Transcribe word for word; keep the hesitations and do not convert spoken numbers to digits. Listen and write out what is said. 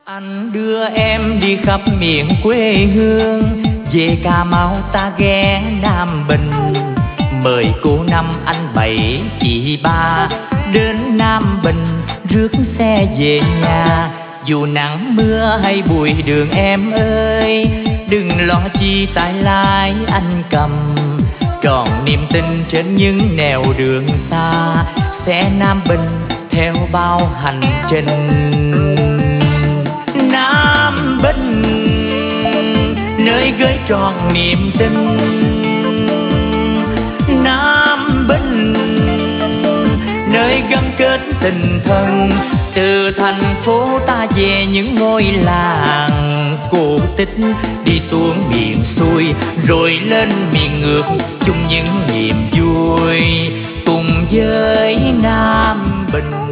Anh đưa em đi khắp miền quê hương, về Cà Mau ta ghé Nam Bình. Mời cô năm anh bảy chị ba, đến Nam Bình rước xe về nhà. Dù nắng mưa hay bụi đường em ơi, đừng lo chi tay lái anh cầm. Tròn niềm tin trên những nẻo đường xa, xe Nam Bình theo bao hành trình. Nam Bình nơi gửi tròn niềm tin, Nam Bình nơi gắn kết tình thân. Từ thành phố ta về những ngôi làng cổ tích, đi xuống miền xuôi rồi lên miền ngược, chung những niềm vui cùng với Nam Bình.